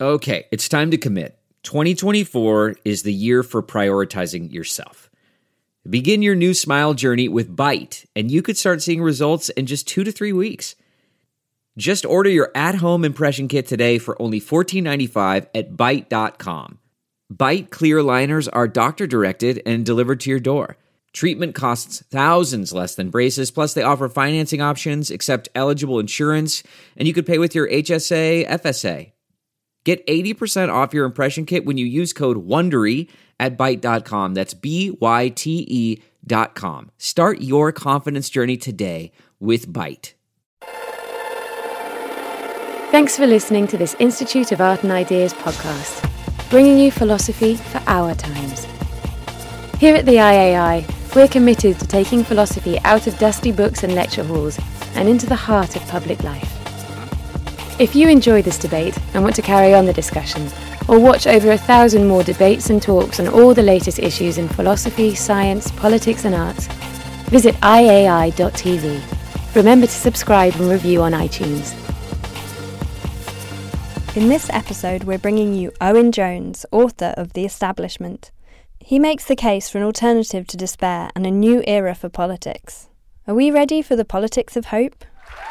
Okay, it's time to commit. 2024 is the year for prioritizing yourself. Begin your new smile journey with Byte, and you could start seeing results in just 2 to 3 weeks. Just order your at-home impression kit today for only $14.95 at Byte.com. Byte clear liners are doctor-directed and delivered to your door. Treatment costs thousands less than braces, plus they offer financing options, accept eligible insurance, and you could pay with your HSA, FSA. Get 80% off your impression kit when you use code WONDERY at Byte.com. That's BYTE.com. Start your confidence journey today with Byte. Thanks for listening to this Institute of Art and Ideas podcast, bringing you philosophy for our times. Here at the IAI, we're committed to taking philosophy out of dusty books and lecture halls and into the heart of public life. If you enjoy this debate and want to carry on the discussion, or watch over 1,000 more debates and talks on all the latest issues in philosophy, science, politics and arts, visit iai.tv. Remember to subscribe and review on iTunes. In this episode, we're bringing you Owen Jones, author of The Establishment. He makes the case for an alternative to despair and a new era for politics. Are we ready for the politics of hope?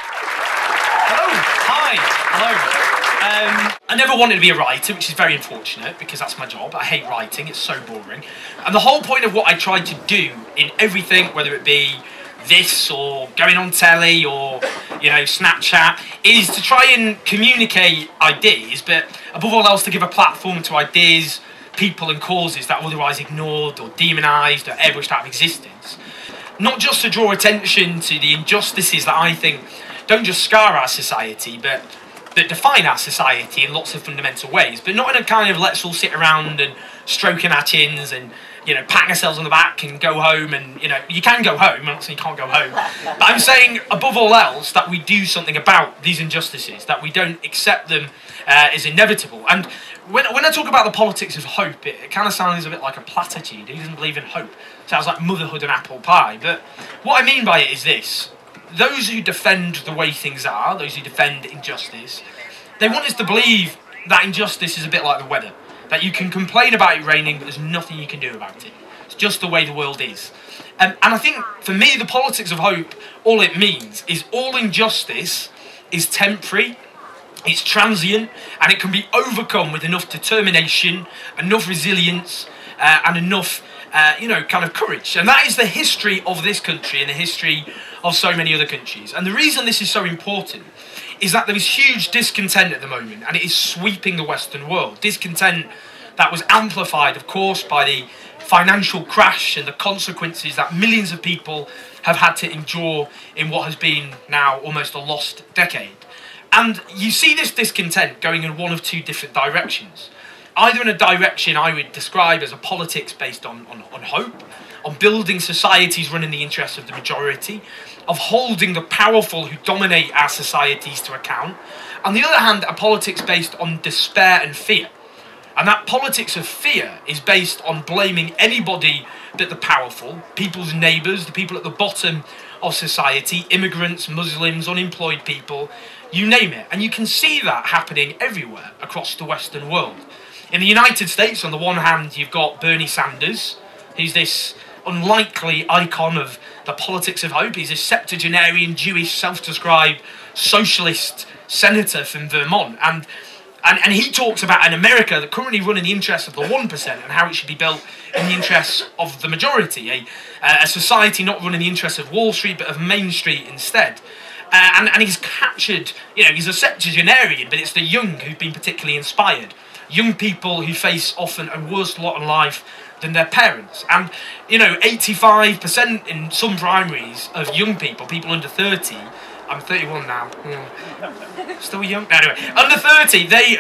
Hello. I never wanted to be a writer, which is very unfortunate because that's my job. I hate writing, it's so boring. And the whole point of what I tried to do in everything, whether it be this or going on telly or, Snapchat, is to try and communicate ideas, but above all else to give a platform to ideas, people and causes that are otherwise ignored or demonised or airbrushed out of existence. Not just to draw attention to the injustices that I think don't just scar our society, but that define our society in lots of fundamental ways, but not in a kind of let's all sit around and stroking our chins and, pat ourselves on the back and go home and, you can go home, I'm not saying you can't go home, but I'm saying above all else that we do something about these injustices, that we don't accept them as inevitable. And when I talk about the politics of hope, it kind of sounds a bit like a platitude. Who doesn't believe in hope? It sounds like motherhood and apple pie, but what I mean by it is this. Those who defend the way things are, those who defend injustice, they want us to believe that injustice is a bit like the weather. That you can complain about it raining, but there's nothing you can do about it. It's just the way the world is. And I think, for me, the politics of hope, all it means is all injustice is temporary, it's transient, and it can be overcome with enough determination, enough resilience, and enough, kind of courage. And that is the history of this country and the history of so many other countries. And the reason this is so important is that there is huge discontent at the moment, and it is sweeping the Western world. Discontent that was amplified, of course, by the financial crash and the consequences that millions of people have had to endure in what has been now almost a lost decade. And you see this discontent going in one of two different directions. Either in a direction I would describe as a politics based on hope, on building societies running the interests of the majority, of holding the powerful who dominate our societies to account. On the other hand, a politics based on despair and fear. And that politics of fear is based on blaming anybody but the powerful, people's neighbours, the people at the bottom of society, immigrants, Muslims, unemployed people, you name it. And you can see that happening everywhere across the Western world. In the United States, on the one hand, you've got Bernie Sanders, who's this unlikely icon of the politics of hope. He's a septuagenarian, Jewish, self-described socialist senator from Vermont. And he talks about an America that currently run in the interests of the 1% and how it should be built in the interests of the majority. A society not run in the interests of Wall Street, but of Main Street instead. And he's captured, he's a septuagenarian, but it's the young who've been particularly inspired. Young people who face often a worse lot in life than their parents. And, 85% in some primaries of young people under 30, I'm 31 now, still young? Anyway, under 30, they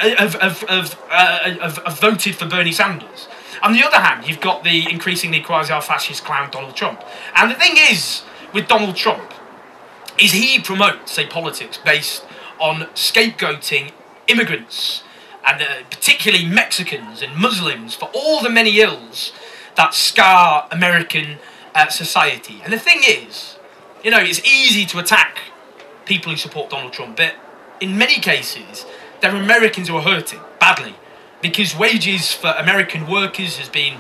have voted for Bernie Sanders. On the other hand, you've got the increasingly quasi-fascist clown Donald Trump. And the thing is, with Donald Trump, is he promotes a politics based on scapegoating immigrants, and particularly Mexicans and Muslims, for all the many ills that scar American society. And the thing is, it's easy to attack people who support Donald Trump, but in many cases, they're Americans who are hurting. badly, because wages for American workers has been,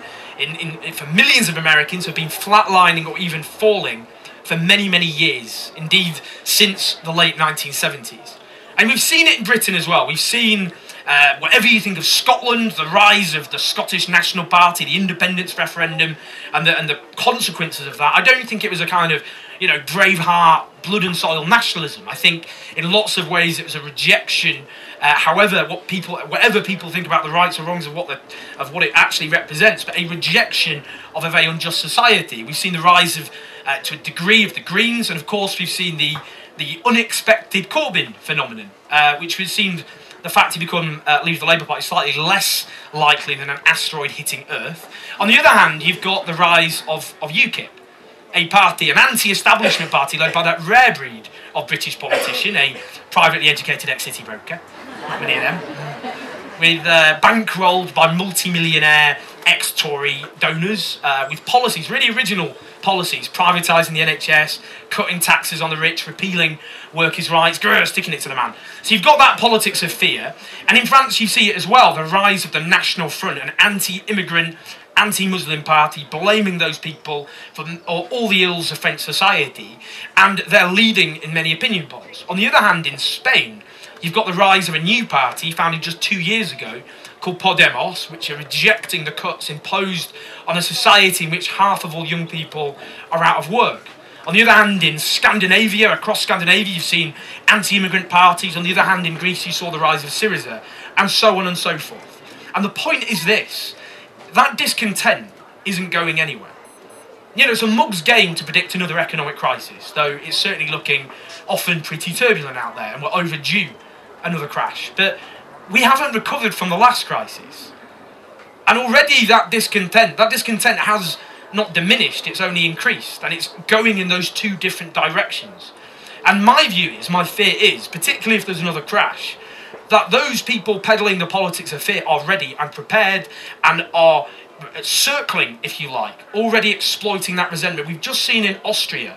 for millions of Americans, have been flatlining or even falling for many, many years, indeed since the late 1970s. And we've seen it in Britain as well. We've seen, whatever you think of Scotland, the rise of the Scottish National Party, the independence referendum, and the consequences of that. I don't think it was a kind of, Braveheart, blood and soil nationalism. I think in lots of ways it was a rejection, whatever people think about the rights or wrongs of what it actually represents, but a rejection of a very unjust society. We've seen the rise of, to a degree, of the Greens, and of course we've seen the unexpected Corbyn phenomenon, which has seen the fact he leave the Labour Party slightly less likely than an asteroid hitting Earth. On the other hand, you've got the rise of UKIP, a party, an anti-establishment party led by that rare breed of British politician, a privately educated ex-city broker, many of them, with bankrolled by multi-millionaire ex-Tory donors, with policies, really original policies, privatising the NHS, cutting taxes on the rich, repealing workers' rights, sticking it to the man. So you've got that politics of fear, and in France you see it as well, the rise of the National Front, an anti-immigrant, anti-Muslim party, blaming those people for all the ills of French society, and they're leading in many opinion polls. On the other hand, in Spain, you've got the rise of a new party founded just 2 years ago called Podemos, which are rejecting the cuts imposed on a society in which half of all young people are out of work. On the other hand, in Scandinavia, across Scandinavia, you've seen anti-immigrant parties. On the other hand, in Greece, you saw the rise of Syriza, and so on and so forth. And the point is this: that discontent isn't going anywhere. It's a mug's game to predict another economic crisis, though it's certainly looking often pretty turbulent out there, and we're overdue another crash. But we haven't recovered from the last crisis. And already that discontent has not diminished, it's only increased, and it's going in those two different directions. And my fear is, particularly if there's another crash, that those people peddling the politics of fear are ready and prepared and are circling, if you like, already exploiting that resentment. We've just seen in Austria,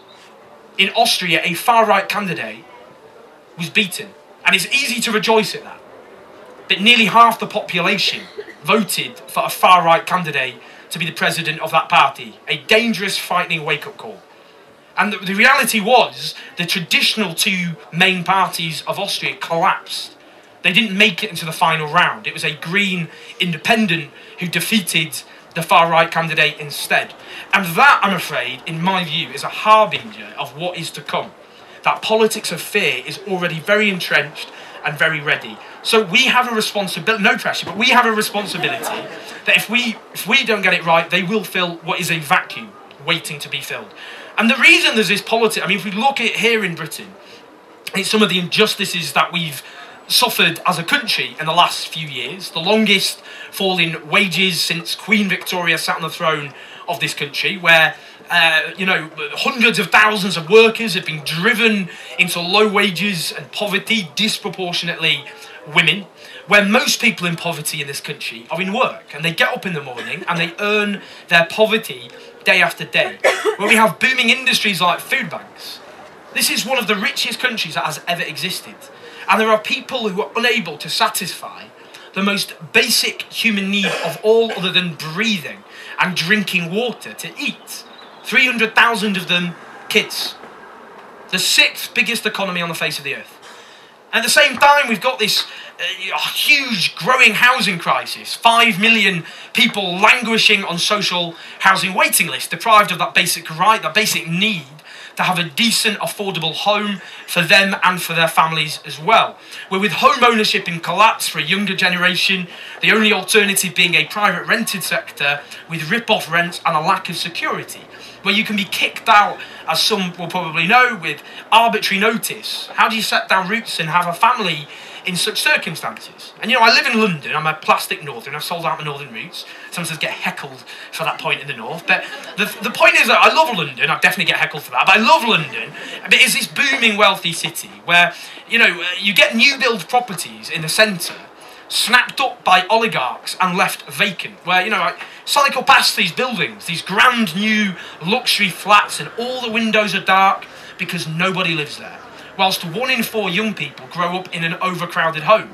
a far-right candidate was beaten. And it's easy to rejoice at that. But nearly half the population voted for a far-right candidate to be the president of that party. A dangerous, frightening wake-up call. And the reality was, the traditional two main parties of Austria collapsed. They didn't make it into the final round. It was a Green independent who defeated the far-right candidate instead. And that, I'm afraid, in my view, is a harbinger of what is to come. That politics of fear is already very entrenched and very ready. So we have a responsibility, no pressure, but we have a responsibility that if we don't get it right, they will fill what is a vacuum waiting to be filled. And the reason there's this politics, if we look at it here in Britain, it's some of the injustices that we've suffered as a country in the last few years, the longest fall in wages since Queen Victoria sat on the throne of this country, where hundreds of thousands of workers have been driven into low wages and poverty, disproportionately women, where most people in poverty in this country are in work, and they get up in the morning and they earn their poverty day after day, where we have booming industries like food banks. This is one of the richest countries that has ever existed. And there are people who are unable to satisfy the most basic human need of all other than breathing and drinking water to eat. 300,000 of them kids. The sixth biggest economy on the face of the earth. At the same time, we've got this huge growing housing crisis. 5 million people languishing on social housing waiting lists, deprived of that basic right, that basic need to have a decent, affordable home for them and for their families as well. Where with home ownership in collapse for a younger generation, the only alternative being a private rented sector with rip-off rents and a lack of security. Where you can be kicked out, as some will probably know, with arbitrary notice. How do you set down roots and have a family in such circumstances? And I live in London, I'm a plastic northern, I've sold out my northern roots. Sometimes get heckled for that point in the north. But the point is that I love London, I definitely get heckled for that, but I love London. But it's this booming, wealthy city where, you get new build properties in the centre, snapped up by oligarchs and left vacant, where, I cycle past these buildings, these grand new luxury flats, and all the windows are dark because nobody lives there. Whilst 1 in 4 young people grow up in an overcrowded home.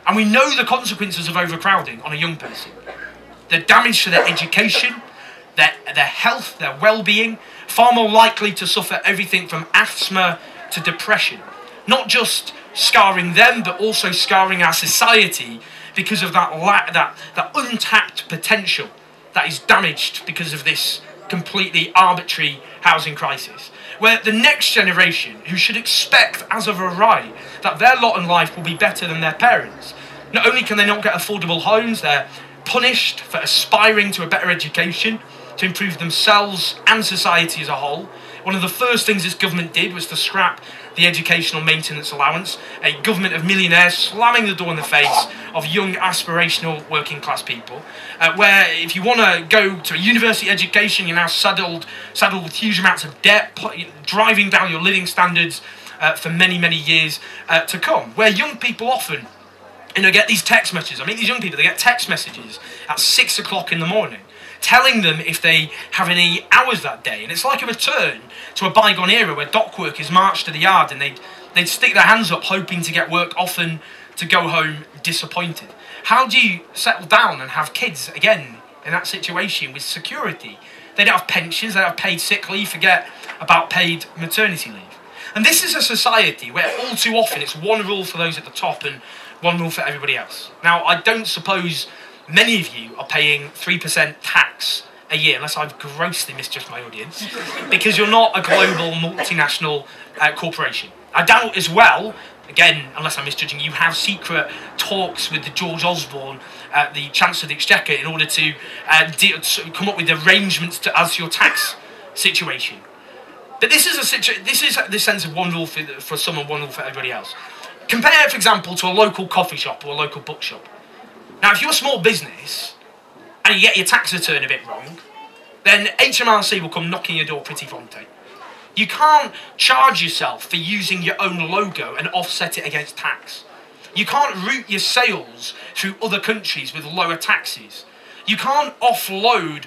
And we know the consequences of overcrowding on a young person. The damage to their education, their health, their well-being, far more likely to suffer everything from asthma to depression. Not just scarring them, but also scarring our society because of that untapped potential that is damaged because of this completely arbitrary housing crisis. Where the next generation, who should expect as of a right that their lot in life will be better than their parents, not only can they not get affordable homes, they're punished for aspiring to a better education, to improve themselves and society as a whole. One of the first things this government did was to scrap the educational maintenance allowance, a government of millionaires slamming the door in the face of young aspirational working class people, where if you want to go to a university education, you're now saddled with huge amounts of debt, driving down your living standards for many, many years to come, where young people often get these text messages. I mean, these young people, they get text messages at 6 o'clock in the morning telling them if they have any hours that day. And it's like a return to a bygone era where dock workers marched to the yard and they'd stick their hands up hoping to get work, often to go home disappointed. How do you settle down and have kids again in that situation with security? They don't have pensions, they don't have paid sick leave, forget about paid maternity leave. And this is a society where all too often it's one rule for those at the top and one rule for everybody else. Now, I don't suppose many of you are paying 3% tax a year, unless I've grossly misjudged my audience, because you're not a global multinational corporation. I doubt as well, again, unless I'm misjudging, you have secret talks with the George Osborne, the Chancellor of the Exchequer, in order to come up with arrangements as to your tax situation. But this is the sense of one rule for some and one rule for everybody else. Compare, for example, to a local coffee shop or a local bookshop. Now, if you're a small business and you get your tax return a bit wrong, then HMRC will come knocking your door pretty pronto. You can't charge yourself for using your own logo and offset it against tax. You can't route your sales through other countries with lower taxes. You can't offload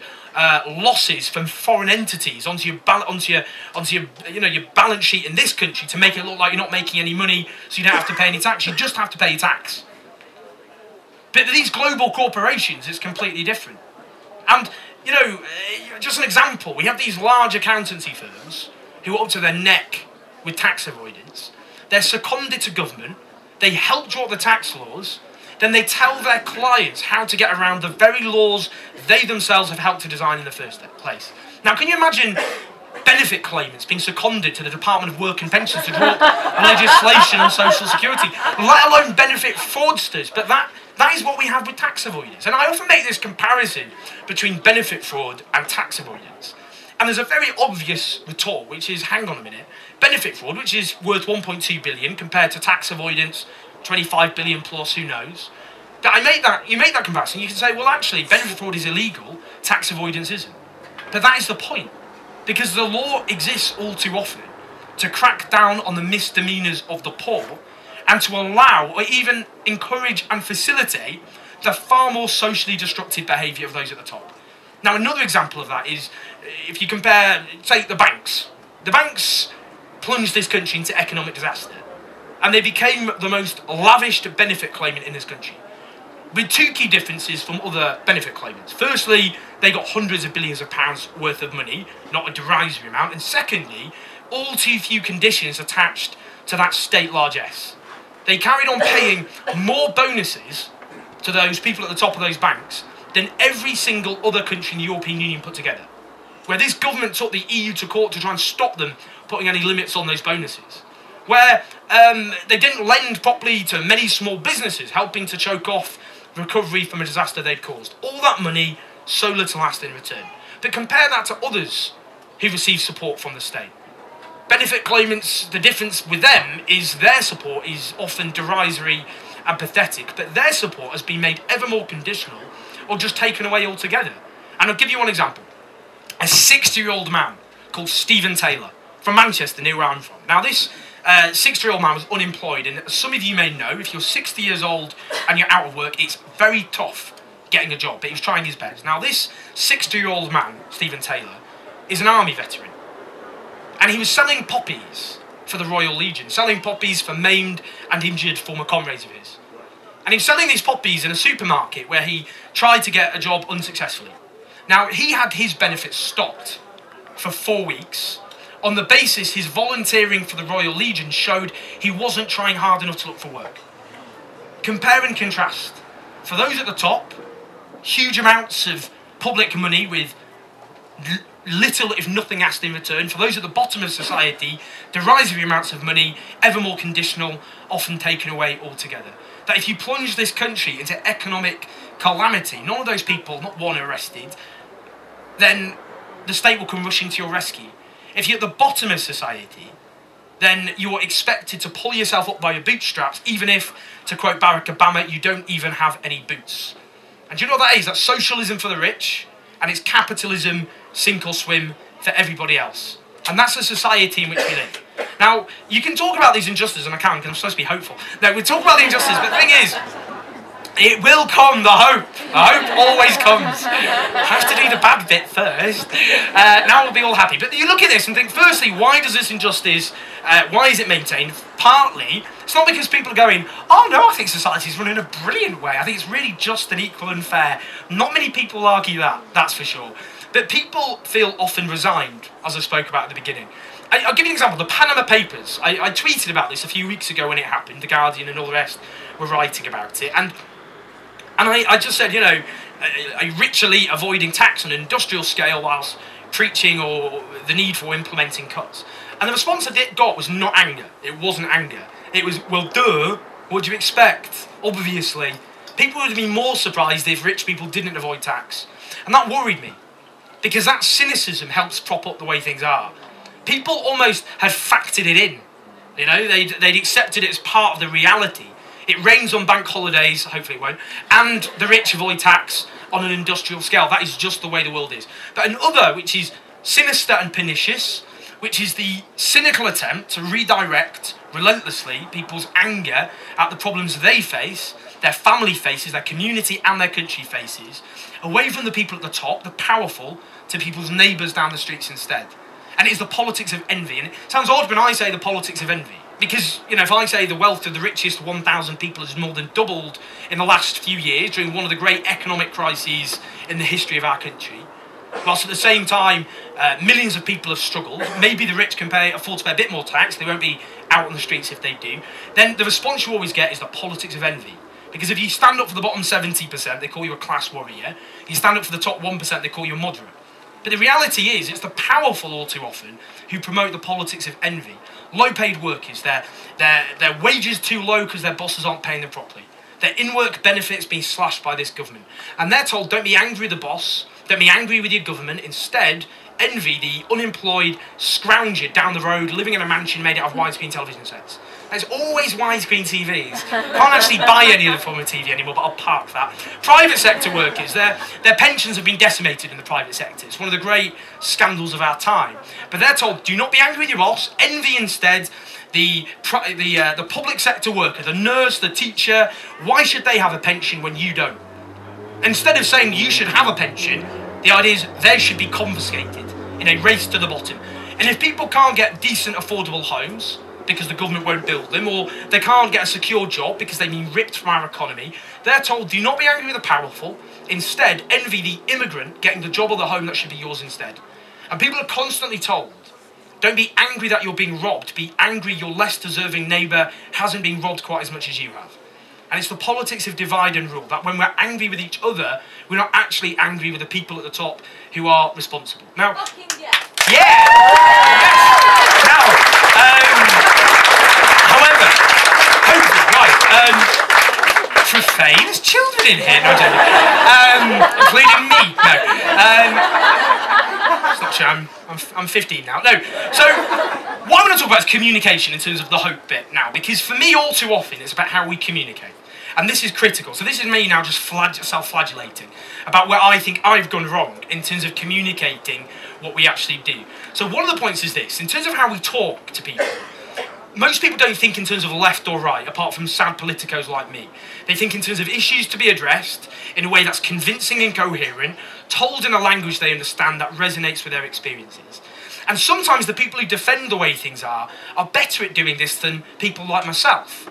losses from foreign entities onto your balance sheet in this country to make it look like you're not making any money, so you don't have to pay any tax. You just have to pay your tax. But these global corporations, it's completely different. And, just an example, we have these large accountancy firms who are up to their neck with tax avoidance. They're seconded to government, they help draw the tax laws, then they tell their clients how to get around the very laws they themselves have helped to design in the first place. Now, can you imagine benefit claimants being seconded to the Department of Work and Pensions to draw up legislation on social security, let alone benefit fraudsters? But that is what we have with tax avoidance. And I often make this comparison between benefit fraud and tax avoidance. And there's a very obvious retort, which is, hang on a minute, benefit fraud, which is worth 1.2 billion compared to tax avoidance, 25 billion plus, who knows? You make that comparison, you can say, well, actually, benefit fraud is illegal, tax avoidance isn't. But that is the point. Because the law exists all too often to crack down on the misdemeanours of the poor and to allow or even encourage and facilitate the far more socially destructive behaviour of those at the top. Now, another example of that is, if you compare, say, the banks. The banks plunged this country into economic disaster, and they became the most lavish benefit claimant in this country, with two key differences from other benefit claimants. Firstly, they got hundreds of billions of pounds worth of money, not a derisory amount, and secondly, all too few conditions attached to that state largesse. They carried on paying more bonuses to those people at the top of those banks than every single other country in the European Union put together, where this government took the EU to court to try and stop them putting any limits on those bonuses, where they didn't lend properly to many small businesses, helping to choke off recovery from a disaster they'd caused. All that money, so little asked in return. But compare that to others who receive support from the state. Benefit claimants, the difference with them is their support is often derisory and pathetic, but their support has been made ever more conditional or just taken away altogether. And I'll give you one example. A 60-year-old man called Stephen Taylor from Manchester, near where I'm from. Now, this 60-year-old man was unemployed, and some of you may know, if you're 60 years old and you're out of work, it's very tough getting a job, but he was trying his best. Now, this 60-year-old man, Stephen Taylor, is an army veteran, and he was selling poppies for the Royal Legion, selling poppies for maimed and injured former comrades of his. And he was selling these poppies in a supermarket where he tried to get a job unsuccessfully. Now, he had his benefits stopped for 4 weeks on the basis his volunteering for the Royal Legion showed he wasn't trying hard enough to look for work. Compare and contrast. For those at the top, huge amounts of public money with little, if nothing, asked in return. For those at the bottom of society, derisory amounts of money, ever more conditional, often taken away altogether. That if you plunge this country into economic calamity, none of those people, not one, are arrested, then the state will come rushing to your rescue. If you're at the bottom of society, then you're expected to pull yourself up by your bootstraps, even if, to quote Barack Obama, you don't even have any boots. And do you know what that is? That's socialism for the rich, and it's capitalism, sink or swim, for everybody else. And that's the society in which we live. Now, you can talk about these injustices, and I can, because I'm supposed to be hopeful. No, we talk about the injustices, but the thing is, it will come, the hope. The hope always comes. I have to do the bad bit first. Now we'll be all happy. But you look at this and think, firstly, why does this injustice, why is it maintained? Partly, it's not because people are going, oh no, I think society's run in a brilliant way. I think it's really just and equal and fair. Not many people argue that, that's for sure. But people feel often resigned, as I spoke about at the beginning. I'll give you an example. The Panama Papers, I tweeted about this a few weeks ago when it happened. The Guardian and all the rest were writing about it. And I just said, ritually avoiding tax on an industrial scale whilst preaching or the need for implementing cuts. And the response I got was not anger. It wasn't anger. It was, well, duh, what do you expect? Obviously. People would have been more surprised if rich people didn't avoid tax. And that worried me. Because that cynicism helps prop up the way things are. People almost had factored it in. They'd accepted it as part of the reality. It rains on bank holidays, hopefully it won't, and the rich avoid tax on an industrial scale. That is just the way the world is. But another, which is sinister and pernicious, which is the cynical attempt to redirect relentlessly people's anger at the problems they face, their family faces, their community and their country faces, away from the people at the top, the powerful, to people's neighbours down the streets instead. And it is the politics of envy. And it sounds odd when I say the politics of envy. Because, if I say the wealth of the richest 1,000 people has more than doubled in the last few years during one of the great economic crises in the history of our country, whilst at the same time millions of people have struggled, maybe the rich can afford to pay a bit more tax, they won't be out on the streets if they do, then the response you always get is the politics of envy. Because if you stand up for the bottom 70%, they call you a class warrior. You stand up for the top 1%, they call you a moderate. But the reality is, it's the powerful all too often who promote the politics of envy. Low-paid workers, their wages too low because their bosses aren't paying them properly. Their in-work benefits being slashed by this government. And they're told, don't be angry with the boss, don't be angry with your government, instead envy the unemployed scrounger down the road living in a mansion made out of widescreen television sets. There's always widescreen TVs. Can't actually buy any other form of TV anymore, but I'll park that. Private sector workers, their pensions have been decimated in the private sector. It's one of the great scandals of our time. But they're told, do not be angry with your boss, envy instead the public sector worker, the nurse, the teacher. Why should they have a pension when you don't? Instead of saying you should have a pension, the idea is they should be confiscated in a race to the bottom. And if people can't get decent, affordable homes, because the government won't build them, or they can't get a secure job because they've been ripped from our economy, they're told, do not be angry with the powerful, instead envy the immigrant getting the job or the home that should be yours instead. And people are constantly told, don't be angry that you're being robbed, be angry your less deserving neighbour hasn't been robbed quite as much as you have. And it's the politics of divide and rule, that when we're angry with each other, we're not actually angry with the people at the top who are responsible. Now, yeah! Now, however, hopefully, right, profane, there's children in here, no joking, including me, no. It's not true, I'm 15 now, no. So, what I'm going to talk about is communication in terms of the hope bit now, because for me, all too often, it's about how we communicate. And this is critical. So this is me now just self-flagellating about where I think I've gone wrong in terms of communicating what we actually do. So one of the points is this. In terms of how we talk to people, most people don't think in terms of left or right, apart from sad politicos like me. They think in terms of issues to be addressed in a way that's convincing and coherent, told in a language they understand that resonates with their experiences. And sometimes the people who defend the way things are better at doing this than people like myself,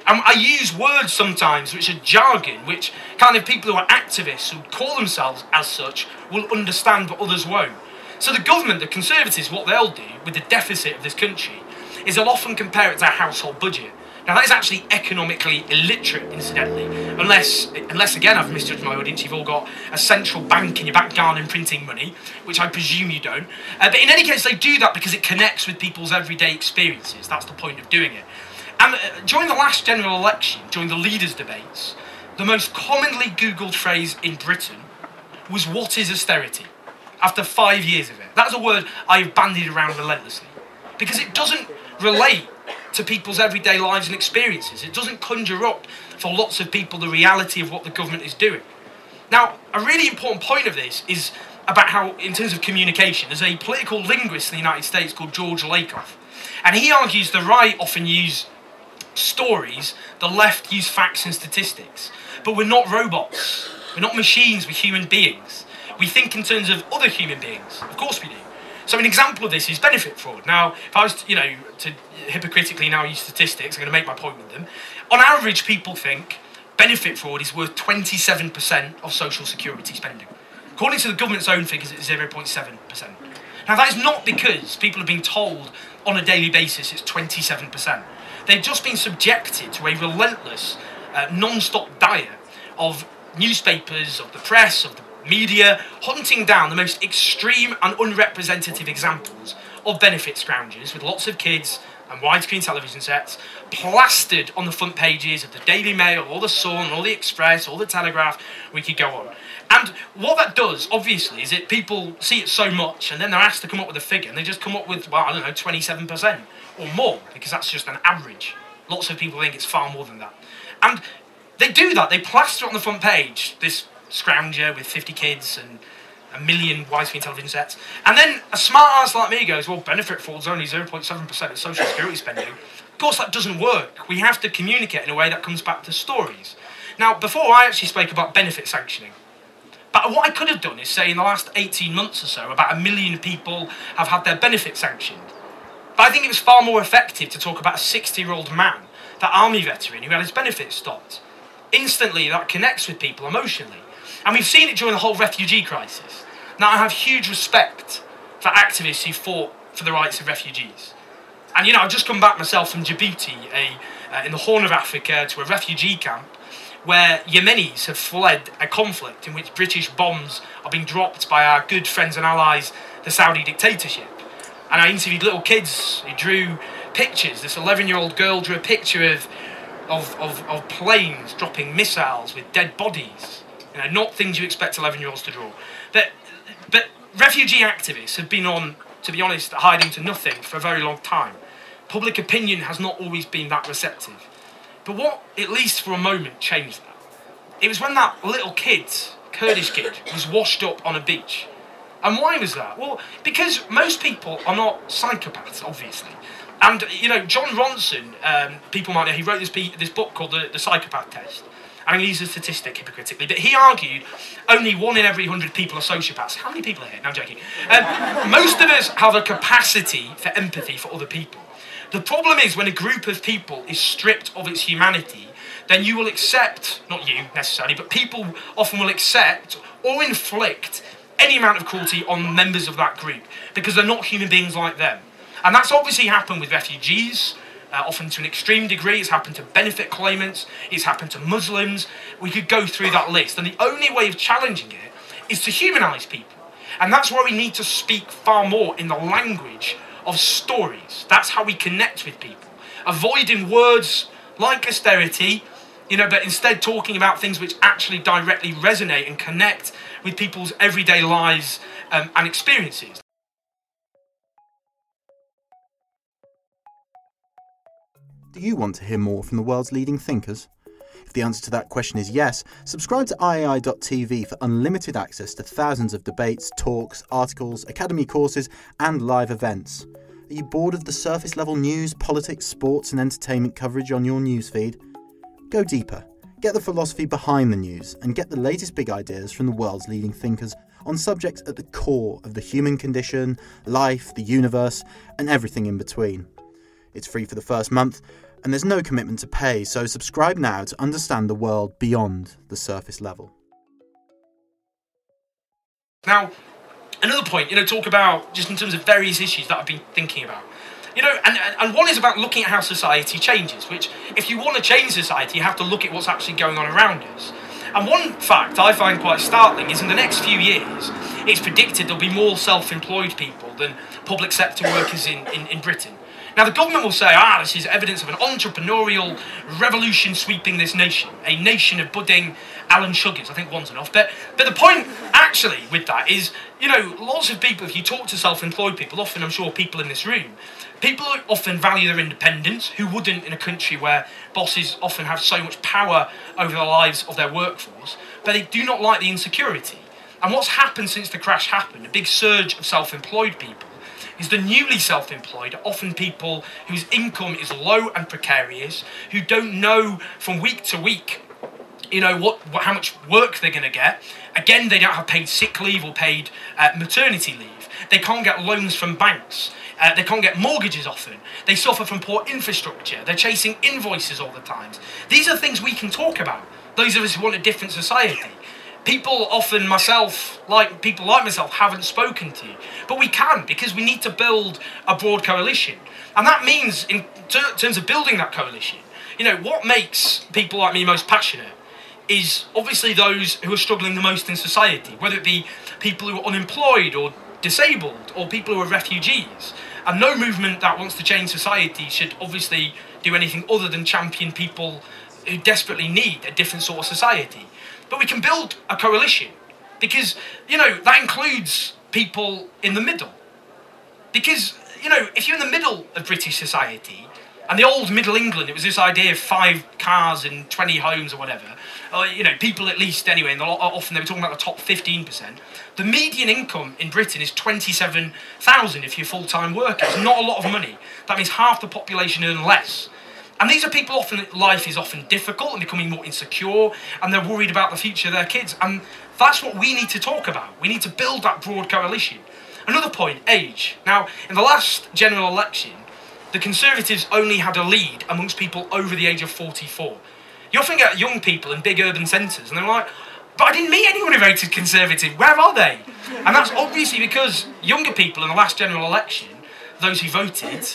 And I use words sometimes which are jargon, which kind of people who are activists, who call themselves as such, will understand but others won't. So the government, the Conservatives, what they'll do with the deficit of this country is they'll often compare it to a household budget. Now that is actually economically illiterate, incidentally, unless again, I've misjudged my audience, you've all got a central bank in your back garden printing money, which I presume you don't. But in any case, they do that because it connects with people's everyday experiences. That's the point of doing it. And during the last general election, during the leaders' debates, the most commonly Googled phrase in Britain was, "What is austerity?" After 5 years of it. That's a word I've bandied around relentlessly. Because it doesn't relate to people's everyday lives and experiences. It doesn't conjure up for lots of people the reality of what the government is doing. Now, a really important point of this is about how, in terms of communication, there's a political linguist in the United States called George Lakoff. And he argues the right often use stories, the left use facts and statistics. But we're not robots. We're not machines, we're human beings. We think in terms of other human beings. Of course we do. So an example of this is benefit fraud. Now, if I was to hypocritically now use statistics, I'm going to make my point with them. On average, people think benefit fraud is worth 27% of social security spending. According to the government's own figures, it's 0.7%. Now, that is not because people are being told on a daily basis it's 27%. They've just been subjected to a relentless, non-stop diet of newspapers, of the press, of the media, hunting down the most extreme and unrepresentative examples of benefit scroungers with lots of kids and widescreen television sets plastered on the front pages of the Daily Mail or the Sun or the Express or the Telegraph. We could go on. And what that does, obviously, is that people see it so much and then they're asked to come up with a figure and they just come up with, 27% or more, because that's just an average. Lots of people think it's far more than that. And they do that, they plaster on the front page this scrounger with 50 kids and a million widescreen television sets. And then a smart ass like me goes, well, benefit fraud's only 0.7% of social security spending. Of course, that doesn't work. We have to communicate in a way that comes back to stories. Now, before I actually spoke about benefit sanctioning, but what I could have done is say in the last 18 months or so, about 1 million people have had their benefit sanctioned. But I think it was far more effective to talk about a 60-year-old man, that army veteran who had his benefits stopped. Instantly, that connects with people emotionally. And we've seen it during the whole refugee crisis. Now, I have huge respect for activists who fought for the rights of refugees. And, I've just come back myself from Djibouti, in the Horn of Africa, to a refugee camp where Yemenis have fled a conflict in which British bombs are being dropped by our good friends and allies, the Saudi dictatorship. And I interviewed little kids who drew pictures. This 11-year-old girl drew a picture of planes dropping missiles with dead bodies. Not things you expect 11-year-olds to draw. But refugee activists have been on, to be honest, hiding to nothing for a very long time. Public opinion has not always been that receptive. But what, at least for a moment, changed that? It was when that little kid, Kurdish kid, was washed up on a beach. And why was that? Well, because most people are not psychopaths, obviously. And, John Ronson, people might know, he wrote this book called The Psychopath Test. I'm going to use a statistic hypocritically, but he argued only 1 in every 100 people are sociopaths. How many people are here? No, I'm joking. Most of us have a capacity for empathy for other people. The problem is when a group of people is stripped of its humanity, then you will accept, not you necessarily, but people often will accept or inflict any amount of cruelty on members of that group because they're not human beings like them. And that's obviously happened with refugees, often to an extreme degree. It's happened to benefit claimants, it's happened to Muslims. We could go through that list. And the only way of challenging it is to humanise people. And that's why we need to speak far more in the language of stories. That's how we connect with people. Avoiding words like austerity, but instead talking about things which actually directly resonate and connect with people's everyday lives and experiences. Do you want to hear more from the world's leading thinkers? If the answer to that question is yes, subscribe to iai.tv for unlimited access to thousands of debates, talks, articles, academy courses and live events. Are you bored of the surface-level news, politics, sports and entertainment coverage on your newsfeed? Go deeper, get the philosophy behind the news and get the latest big ideas from the world's leading thinkers on subjects at the core of the human condition, life, the universe and everything in between. It's free for the first month. and there's no commitment to pay, so subscribe now to understand the world beyond the surface level. Now, another point, talk about just in terms of various issues that I've been thinking about. And one is about looking at how society changes, which if you want to change society, you have to look at what's actually going on around us. And one fact I find quite startling is in the next few years, it's predicted there'll be more self-employed people than public sector workers in Britain. Now, the government will say, this is evidence of an entrepreneurial revolution sweeping this nation, a nation of budding Alan Sugars. I think one's enough. But the point, actually, with that is, lots of people, if you talk to self-employed people, often I'm sure people in this room, people often value their independence, who wouldn't in a country where bosses often have so much power over the lives of their workforce, but they do not like the insecurity. And what's happened since the crash happened, a big surge of self-employed people, is the newly self-employed are often people whose income is low and precarious, who don't know from week to week, how much work they're going to get. Again, they don't have paid sick leave or paid maternity leave. They can't get loans from banks. They can't get mortgages often. They suffer from poor infrastructure. They're chasing invoices all the time. These are things we can talk about. Those of us who want a different society. People often, people like myself, haven't spoken to. But we can, because we need to build a broad coalition. And that means, in terms of building that coalition, what makes people like me most passionate is obviously those who are struggling the most in society, whether it be people who are unemployed or disabled or people who are refugees. And no movement that wants to change society should obviously do anything other than champion people who desperately need a different sort of society. But we can build a coalition because, that includes people in the middle. Because, if you're in the middle of British society, and the old Middle England, it was this idea of 5 cars and 20 homes or whatever, people at least anyway, and often they were talking about the top 15%. The median income in Britain is 27,000 if you're a full-time worker. It's not a lot of money. That means half the population earn less. And these are people life is often difficult and becoming more insecure, and they're worried about the future of their kids. And that's what we need to talk about. We need to build that broad coalition. Another point, age. Now, in the last general election, the Conservatives only had a lead amongst people over the age of 44. You often get young people in big urban centres, and they're like, but I didn't meet anyone who voted Conservative, where are they? And that's obviously because younger people in the last general election, those who voted,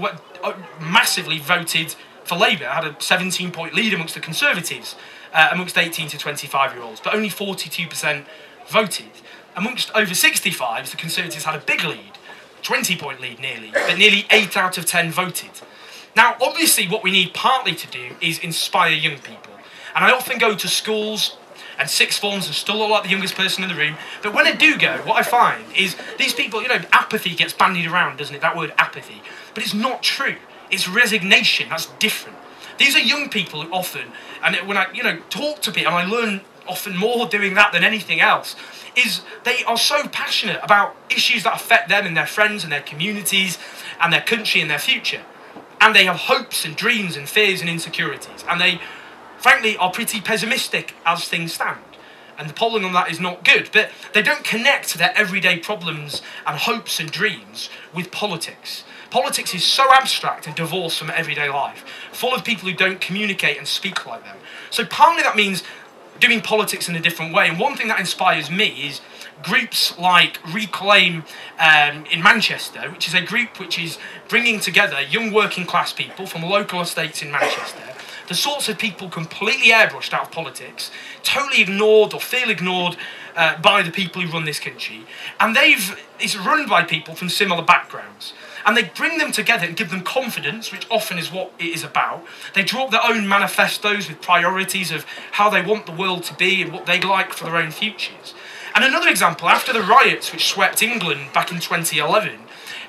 massively voted for Labour, had a 17-point lead amongst the Conservatives, amongst 18 to 25-year-olds, but only 42% voted. Amongst over 65s, the Conservatives had a big lead, 20-point lead nearly, but nearly 8 out of 10 voted. Now, obviously, what we need partly to do is inspire young people. And I often go to schools and sixth forms and still look like the youngest person in the room. But when I do go, what I find is these people, apathy gets bandied around, doesn't it? That word apathy. But it's not true. It's resignation. That's different. These are young people who often, and when I, talk to people, and I learn often more doing that than anything else, is they are so passionate about issues that affect them and their friends and their communities and their country and their future. And they have hopes and dreams and fears and insecurities. And they, frankly, are pretty pessimistic as things stand. And the polling on that is not good. But they don't connect their everyday problems and hopes and dreams with politics. Politics is so abstract and divorced from everyday life, full of people who don't communicate and speak like them. So partly that means doing politics in a different way. And one thing that inspires me is groups like Reclaim in Manchester, which is a group which is bringing together young working class people from local estates in Manchester, the sorts of people completely airbrushed out of politics, totally ignored or feel ignored by the people who run this country. And it's run by people from similar backgrounds. And they bring them together and give them confidence, which often is what it is about. They draw up their own manifestos with priorities of how they want the world to be and what they'd like for their own futures. And another example, after the riots which swept England back in 2011,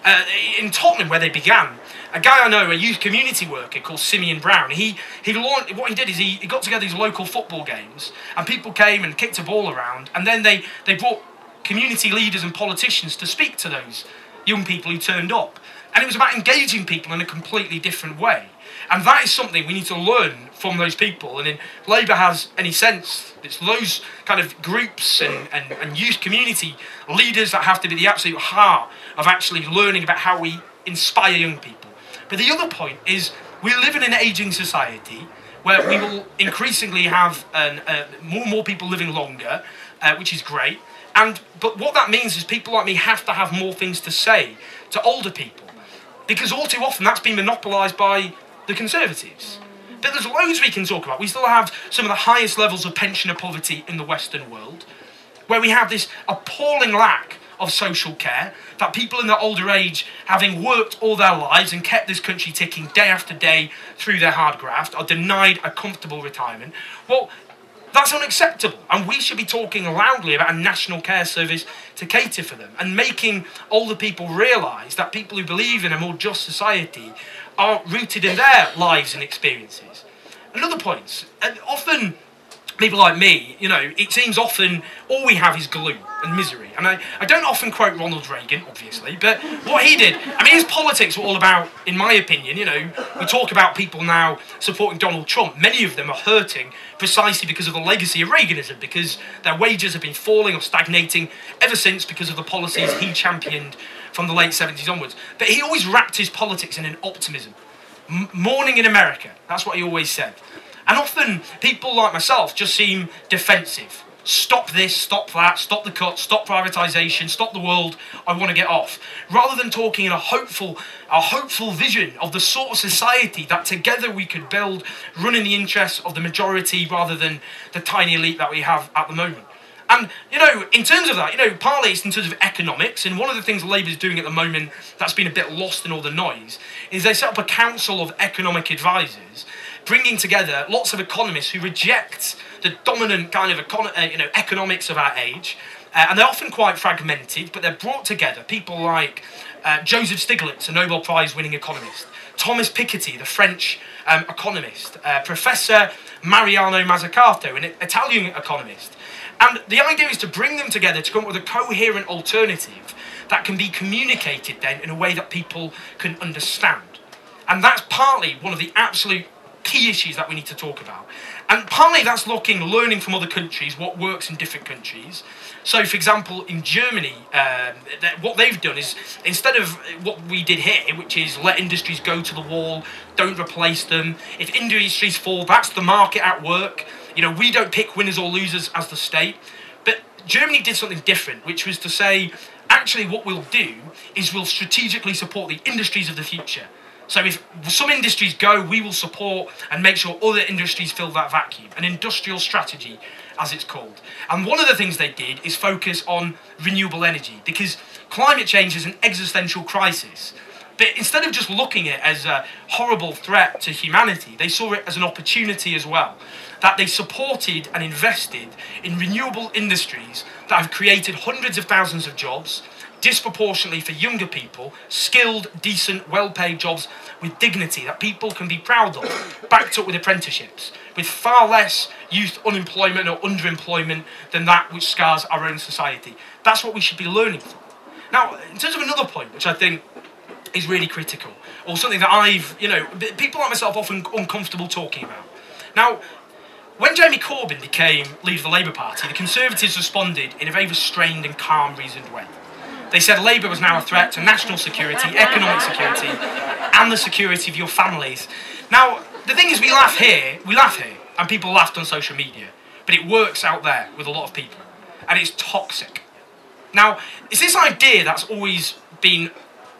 in Tottenham where they began, a guy I know, a youth community worker called Simeon Brown, what he did is he got together these local football games, and people came and kicked a ball around, and then they brought community leaders and politicians to speak to those young people who turned up. And it was about engaging people in a completely different way. And that is something we need to learn from those people. And if Labour has any sense, it's those kind of groups and youth community leaders that have to be the absolute heart of actually learning about how we inspire young people. But the other point is we live in an ageing society where we will increasingly have more and more people living longer, which is great. But what that means is people like me have to have more things to say to older people, because all too often that's been monopolised by the Conservatives. But there's loads we can talk about. We still have some of the highest levels of pensioner poverty in the Western world, where we have this appalling lack of social care, that people in their older age, having worked all their lives and kept this country ticking day after day through their hard graft, are denied a comfortable retirement. Well, that's unacceptable, and we should be talking loudly about a national care service to cater for them, and making older people realise that people who believe in a more just society are rooted in their lives and experiences. Another point, and often people like me, it seems often all we have is glue and misery. And I don't often quote Ronald Reagan, obviously, but what he did, his politics were all about, in my opinion, we talk about people now supporting Donald Trump. Many of them are hurting precisely because of the legacy of Reaganism, because their wages have been falling or stagnating ever since because of the policies he championed from the late 70s onwards. But he always wrapped his politics in an optimism. Morning in America, that's what he always said. And often people like myself just seem defensive. Stop this, stop that, stop the cuts, stop privatisation, stop the world, I want to get off. Rather than talking in a hopeful vision of the sort of society that together we could build, run in the interests of the majority rather than the tiny elite that we have at the moment. And, in terms of that, partly it's in terms of economics, and one of the things Labour's doing at the moment that's been a bit lost in all the noise is they set up a council of economic advisors, bringing together lots of economists who reject the dominant kind of economics of our age, and they're often quite fragmented, but they're brought together. People like Joseph Stiglitz, a Nobel Prize-winning economist, Thomas Piketty, the French economist, Professor Mariano Mazzucato, an Italian economist. And the idea is to bring them together to come up with a coherent alternative that can be communicated then in a way that people can understand. And that's partly one of the absolute key issues that we need to talk about. And partly that's learning from other countries, what works in different countries. So, for example, in Germany, what they've done is, instead of what we did here, which is let industries go to the wall, don't replace them. If industries fall, that's the market at work. We don't pick winners or losers as the state. But Germany did something different, which was to say, actually what we'll do is we'll strategically support the industries of the future. So if some industries go, we will support and make sure other industries fill that vacuum. An industrial strategy, as it's called. And one of the things they did is focus on renewable energy, because climate change is an existential crisis. But instead of just looking at it as a horrible threat to humanity, they saw it as an opportunity as well. That they supported and invested in renewable industries that have created hundreds of thousands of jobs, disproportionately for younger people, skilled, decent, well-paid jobs with dignity that people can be proud of, backed up with apprenticeships, with far less youth unemployment or underemployment than that which scars our own society. That's what we should be learning from. Now, in terms of another point, which I think is really critical, or something that people like myself often uncomfortable talking about. Now, when Jeremy Corbyn became leader of the Labour Party, the Conservatives responded in a very restrained and calm, reasoned way. They said Labour was now a threat to national security, economic security, and the security of your families. Now, the thing is, we laugh here, and people laughed on social media, but it works out there with a lot of people, and it's toxic. Now, it's this idea that's always been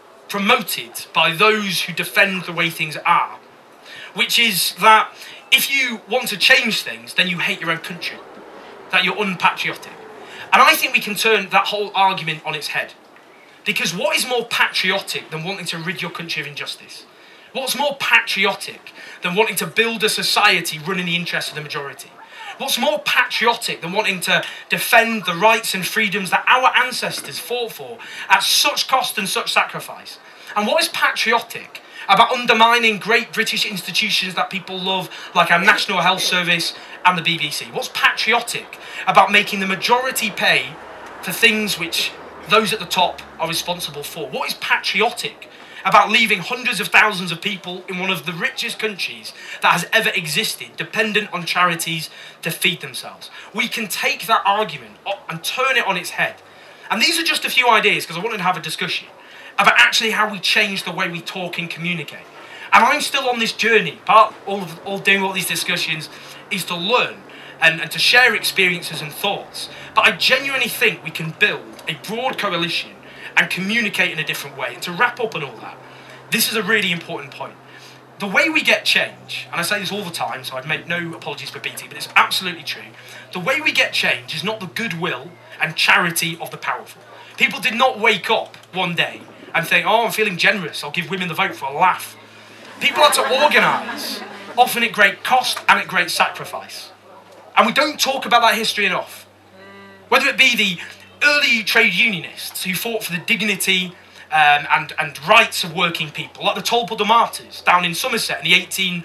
promoted by those who defend the way things are, which is that if you want to change things, then you hate your own country, that you're unpatriotic. And I think we can turn that whole argument on its head. Because what is more patriotic than wanting to rid your country of injustice? What's more patriotic than wanting to build a society running the interests of the majority? What's more patriotic than wanting to defend the rights and freedoms that our ancestors fought for at such cost and such sacrifice? And what is patriotic about undermining great British institutions that people love, like our National Health Service and the BBC? What's patriotic about making the majority pay for things which those at the top are responsible for? What is patriotic about leaving hundreds of thousands of people in one of the richest countries that has ever existed, dependent on charities to feed themselves? We can take that argument and turn it on its head. And these are just a few ideas, because I wanted to have a discussion about actually how we change the way we talk and communicate. And I'm still on this journey. Part all doing all these discussions is to learn and to share experiences and thoughts. But I genuinely think we can build a broad coalition and communicate in a different way. And to wrap up on all that, this is a really important point. The way we get change, and I say this all the time, so I'd make no apologies for BT, but it's absolutely true. The way we get change is not the goodwill and charity of the powerful. People did not wake up one day and think, oh, I'm feeling generous, I'll give women the vote for a laugh. People had to organise, often at great cost and at great sacrifice. And we don't talk about that history enough. Whether it be the early trade unionists who fought for the dignity and rights of working people, like the Tolpuddle Martyrs down in Somerset in the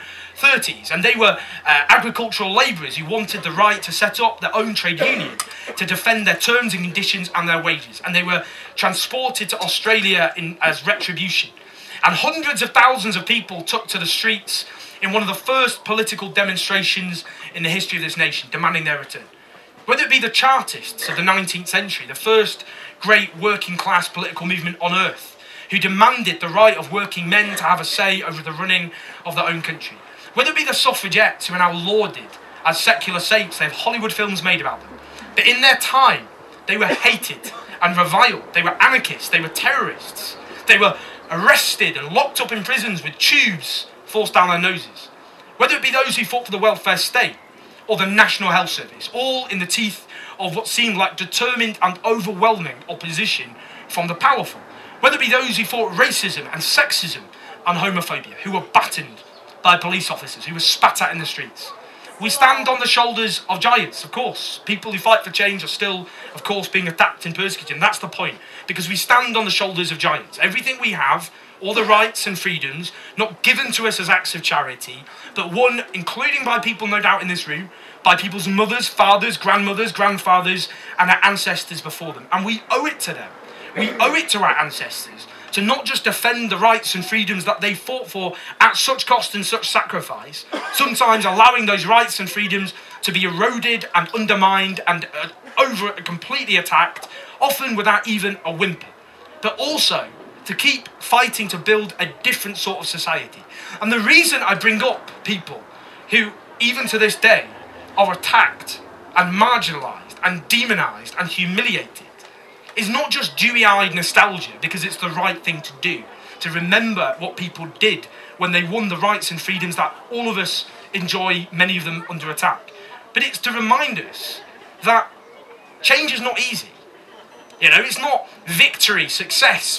1830s, and they were agricultural labourers who wanted the right to set up their own trade union to defend their terms and conditions and their wages, and they were transported to Australia as retribution. And hundreds of thousands of people took to the streets in one of the first political demonstrations in the history of this nation, demanding their return. Whether it be the Chartists of the 19th century, the first great working class political movement on earth, who demanded the right of working men to have a say over the running of their own country. Whether it be the suffragettes who are now lauded as secular saints, they have Hollywood films made about them. But in their time, they were hated and reviled. They were anarchists, they were terrorists. They were arrested and locked up in prisons with tubes forced down their noses. Whether it be those who fought for the welfare state or the National Health Service, all in the teeth of what seemed like determined and overwhelming opposition from the powerful. Whether it be those who fought racism and sexism and homophobia, who were battened by police officers, who were spat at in the streets. We stand on the shoulders of giants, of course. People who fight for change are still, of course, being attacked and persecuted, and that's the point, because we stand on the shoulders of giants. Everything we have, all the rights and freedoms, not given to us as acts of charity, but won, including by people no doubt in this room, by people's mothers, fathers, grandmothers, grandfathers, and their ancestors before them. And we owe it to them. We owe it to our ancestors to not just defend the rights and freedoms that they fought for at such cost and such sacrifice, sometimes allowing those rights and freedoms to be eroded and undermined and completely attacked, often without even a whimper, but also to keep fighting to build a different sort of society. And the reason I bring up people who, even to this day, are attacked and marginalised and demonised and humiliated is not just dewy-eyed nostalgia, because it's the right thing to do, to remember what people did when they won the rights and freedoms that all of us enjoy, many of them under attack. But it's to remind us that change is not easy. You know, it's not victory, success,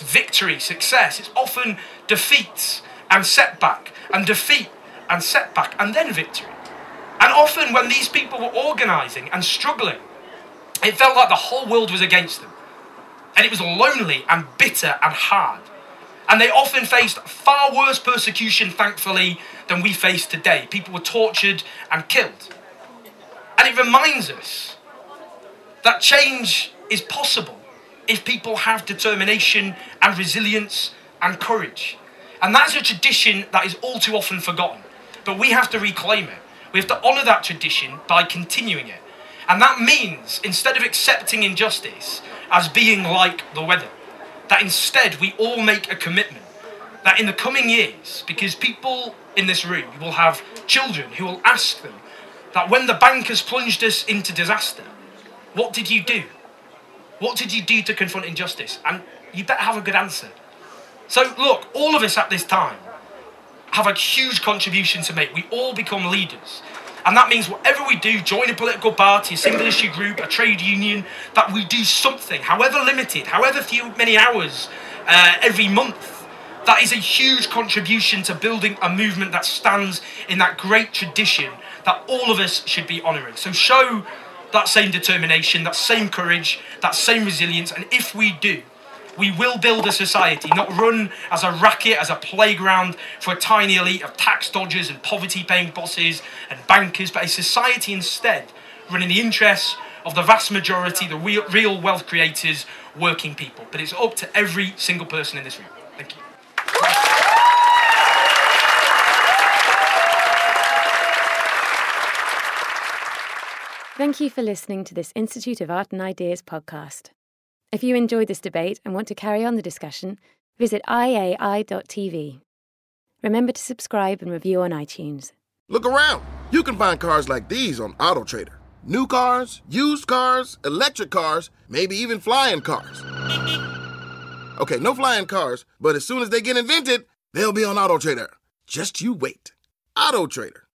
it's often defeat and setback, and defeat and setback, and then victory. And often when these people were organising and struggling, it felt like the whole world was against them. And it was lonely and bitter and hard. And they often faced far worse persecution, thankfully, than we face today. People were tortured and killed. And it reminds us that change is possible if people have determination and resilience and courage. And that's a tradition that is all too often forgotten. But we have to reclaim it. We have to honour that tradition by continuing it. And that means, instead of accepting injustice as being like the weather, that instead we all make a commitment that in the coming years, because people in this room will have children who will ask them that when the bankers plunged us into disaster, what did you do? What did you do to confront injustice? And you better have a good answer. So look, all of us at this time have a huge contribution to make. We all become leaders. And that means whatever we do, join a political party, a single issue group, a trade union, that we do something, however limited, however many hours every month. That is a huge contribution to building a movement that stands in that great tradition that all of us should be honouring. So show that same determination, that same courage, that same resilience, and if we do, we will build a society not run as a racket, as a playground for a tiny elite of tax dodgers and poverty-paying bosses and bankers, but a society instead run in the interests of the vast majority, the real wealth creators, working people. But it's up to every single person in this room. Thank you. Thank you for listening to this Institute of Art and Ideas podcast. If you enjoyed this debate and want to carry on the discussion, visit iai.tv. Remember to subscribe and review on iTunes. Look around. You can find cars like these on AutoTrader. New cars, used cars, electric cars, maybe even flying cars. Okay, no flying cars, but as soon as they get invented, they'll be on AutoTrader. Just you wait. AutoTrader.